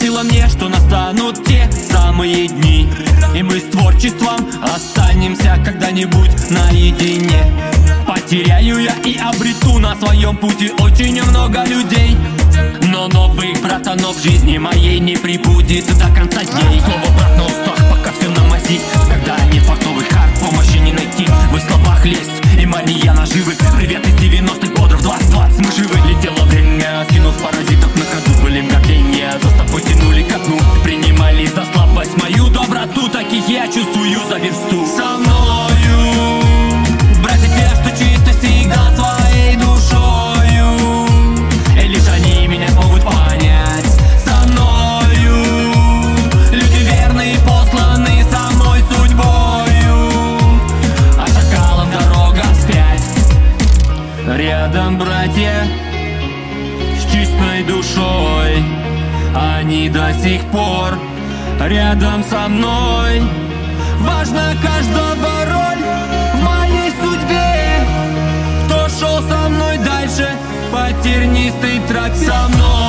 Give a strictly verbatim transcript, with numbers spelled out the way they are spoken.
говорила мне, что настанут те самые дни, и мы с творчеством останемся когда-нибудь наедине. Потеряю я и обрету на своем пути очень много людей, но новых братанов в жизни моей не прибудет до конца дней. Слово брат на устах, пока все на мази, когда нет фартовых карт, помощи не найти. В их словах лезть и мания наживы. Привет из девяностых бодров, двадцать двадцать мы живы. Летело время, скинув паразитов на ходу. Были мгновения, за собой тянули ко дну. Принимали за слабость мою доброту, таких я чувствую за версту. Со мною братья те, что чисто всегда своей душою, и лишь они меня смогут понять. Со мною люди верные, посланы со мной судьбою, а шакалам дорога вспять. Рядом братья с чистой душой, они до сих пор рядом со мной. Важна каждого роль в моей судьбе, кто шел со мной дальше по тернистой тропе. Со мной